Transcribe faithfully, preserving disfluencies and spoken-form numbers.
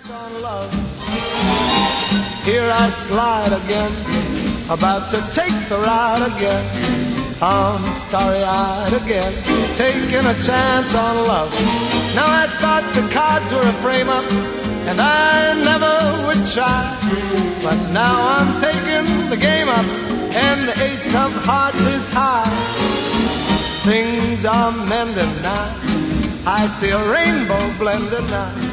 chance on love. Here I slide again, about to take the ride again. I'm starry-eyed again, taking a chance on love. Now I thought the cards were a frame-up, and I never would try. But now I'm taking the game up, and the ace of hearts is high. Things are mending now, I see a rainbow blending now.